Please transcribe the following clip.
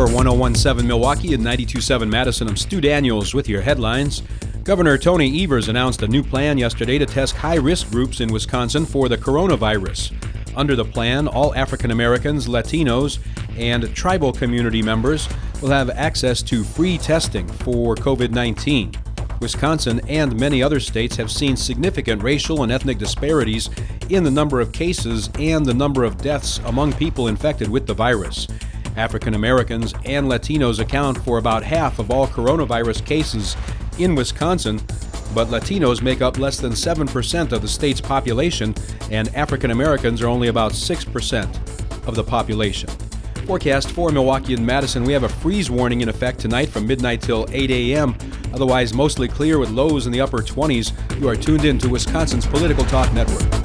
For 1017 Milwaukee and 927 Madison, I'm Stu Daniels with your headlines. Governor Tony Evers announced a new plan yesterday to test high-risk groups in Wisconsin for the coronavirus. Under the plan, all African Americans, Latinos, and tribal community members will have access to free testing for COVID-19. Wisconsin and many other states have seen significant racial and ethnic disparities in the number of cases and the number of deaths among people infected with the virus. African Americans and Latinos account for about half of all coronavirus cases in Wisconsin, but Latinos make up less than 7% of the state's population, and African Americans are only about 6% of the population. Forecast for Milwaukee and Madison, we have a freeze warning in effect tonight from midnight till 8 a.m. Otherwise, mostly clear with lows in the upper 20s. You are tuned in to Wisconsin's Political Talk Network.